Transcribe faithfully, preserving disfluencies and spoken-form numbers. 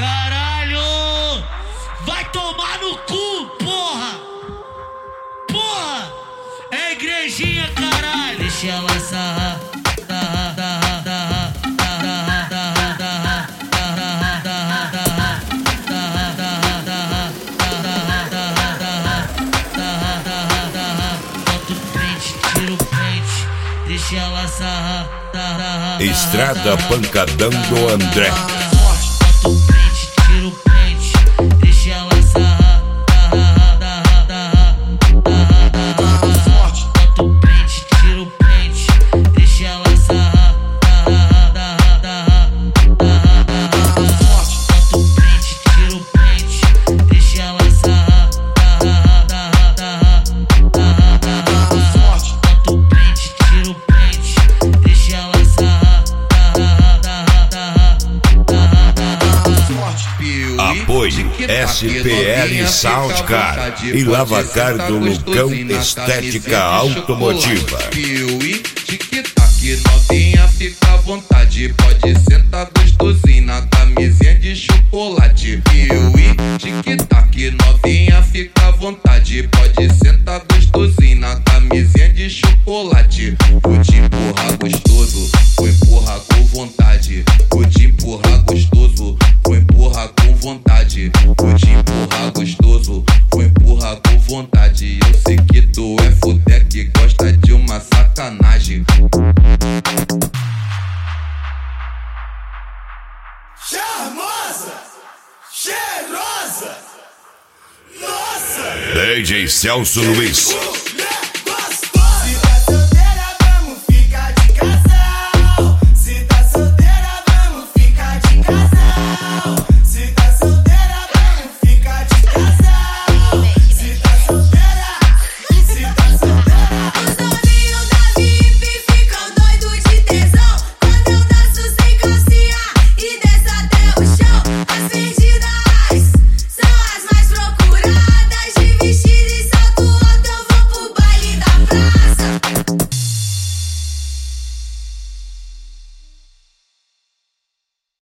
Caralho! Vai tomar no cu, porra! Porra! É igrejinha, caralho! Deixa ela sarrar, sarrar, sarrar, sarrar, sarrar, sarrar, sarrar, sarrar, sarrar, sarrar, sarrar, sarrar, sarrar, sarrar, sarrar, sarrar, sarrar, sarrar. Bota o print, tira o print, deixa ela sarrar, sarrar. Estrada Pancadão do André. Bota o print, tira o print, deixa ela sarrar, sarrar, sarrar, sarrar, sarrar, sarrar. Bota o print, tira o print, deixa ela sarrar, sarrar, sarrar, sarrar, sarrar. Bota o print, tira o print, deixa ela sarrar, sarrar, sarrar, sarrar, sarrar. Bota o print, tira o print, deixa ela sarrar, sarrar, sarrar, sarrar, sarrar. Apoio S P L Soundcar e Lavacar do Lucão Estética Automotiva. Piuí, tic-tac, novinha, fica à vontade. Pode sentar gostosinho na camisinha de chocolate. Piuí, tic-tac, novinha, fica à vontade. Pode sentar gostosinho na camisinha de chocolate. Vou te empurrar gostoso, vou empurrar com vontade. Vou te empurrar gostoso, vou empurrar com vontade. Vou te empurrar gostoso, vou empurrar com vontade. Eu sei que tu é fudé que gosta de uma sacanagem. Charmosa, cheirosa, nossa! D J Celso Luiz.